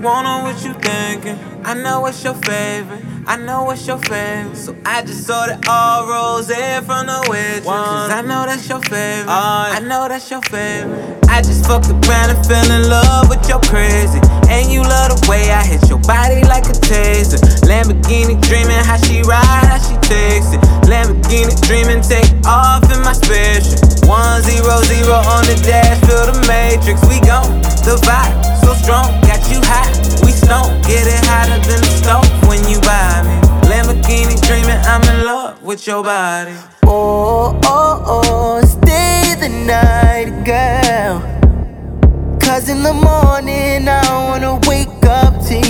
won't know what you thinking. I know what's your favorite. I know what's your favorite. So I just ordered all rose from the waitress. Cause I know that's your favorite. I know that's your favorite. I just fucked around and fell in love with your crazy. And you love the way I hit your body like a taser. Lamborghini dreaming how she ride, how she takes it. Lamborghini dreaming, take off in my special. 100 on the dash, feel the matrix. We gon' the vibe, so strong, got you hot. We stone, get it hotter than the stove when you buy me. Lamborghini dreaming, I'm in love with your body. Oh, oh, oh, stay the night, girl. Cause in the morning I wanna wake up to you.